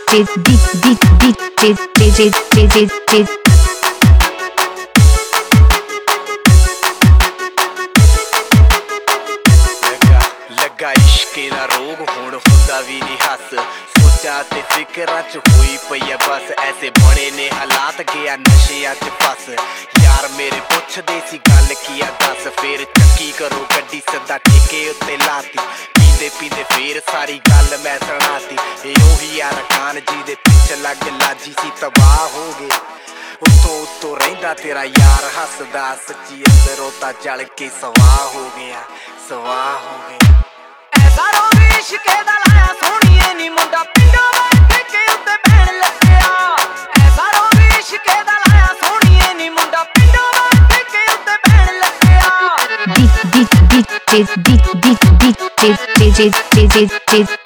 लगा इश्के दा रोग हुण हुंदा वी नहीं हस सोचा ते फिकरां च हुई पई है बस ऐसे बड़े ने हालात गया नशियां च फस यार मेरे पुछदे सी गल किया दस फिर चक्की करो गड्डी सदा ठेके उत्ते लाती पींदे पींदे फिर सारी गल मैं सुनाती ओही यार खान जी दे पिछ लग लाजी सी तबाह हो गए उत्तों रहिंदा तेरा यार हसदा सच्ची अंदरों तां जल के सवाह हो गया सवाह हो गया ऐसा रोग इश्के दा लाया सोहणीए नी मुंडा पिंडों बैठे के उत्ते बहन लग्गिया ऐसा रोग इश्के दा लाया सोहणीए नी मुंडा पिंडों बैठे के उत्ते बहन लग्गिया